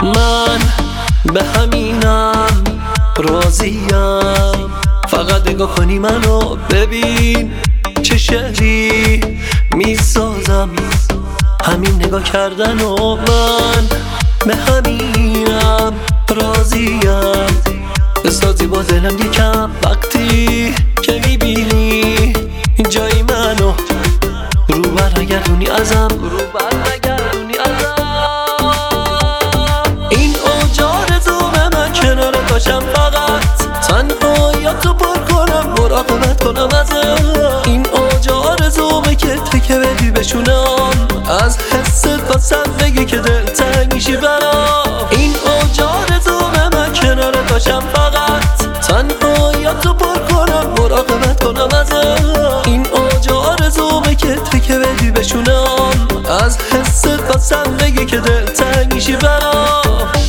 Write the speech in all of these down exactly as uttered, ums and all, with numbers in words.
من به همینم راضیم، فقط نگاه کنی منو ببین چه شعری میسازم، همین نگاه کردن و من به همینم راضیم. بسازی با دلم یکم وقتی که میبینی جای منو، رو برنگردونی ازم، رو برنگردونی ازم. این اوج آرزومه من کنارت باشم، فقط تنهاییاتو پر کنم، مراقبت کنم ازم. این اوج آرزومه که تکه بدی بشونم، از حست واسم بگی که دلتنگ میشی برام. این اوج آرزومه من کنارت باشم، فقط تنهاییاتو پر کنم، مراقبت کنم ازم. این اوج آرزومه که تکه بدی بشونم، از حست واسم بگی که دلتنگ میشی برام.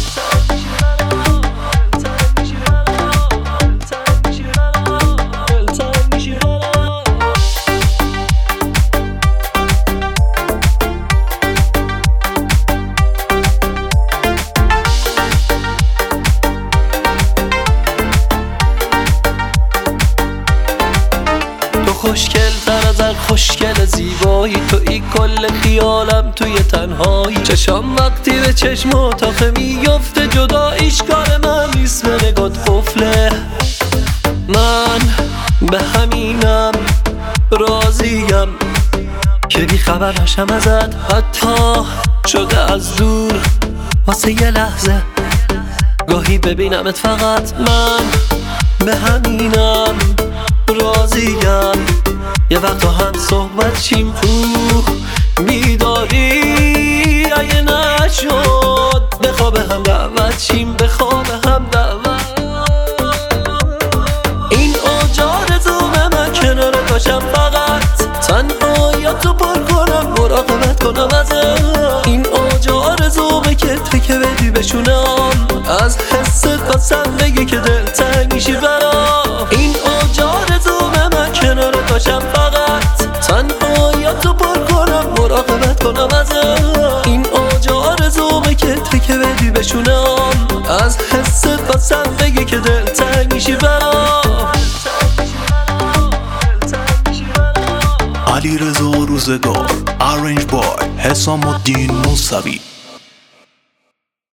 خوشگل تر از هر خوشگل زیبایی، توی کل خیالم توی تنهایی. چشام وقتی به چشم اتاقه میفته، جداییش کار من نیست، به نگات قفله. من به همینم راضیم که بی خبر نشم ازت، حتی شده از دور واسه یه لحظه گاهی ببینمت. فقط من به همینم راضیم، یه وقتا هم صحبت چیم تو بیداری، اگه نشد بخواب هم دعوت چیم، بخواب هم دعوت. این اوج آرزومه من کنارت باشم، فقط تنهاییاتو پر کنم، مراقبت کنم ازم. این اوج آرزومه که تکه بدی بشونم، از حست واسم بگی که دلتنگ میشی برام. این اوج آرزومه من کنارت باشم، فقط تنهاییاتو پر کنم، مراقبت کنم ازم. این اوج آرزومه که تکه بدی بشونم، از حست واسم بگی که دلتنگ میشی برام. علیرضا روزگار، آرنج بای، حسام الدین موسوی.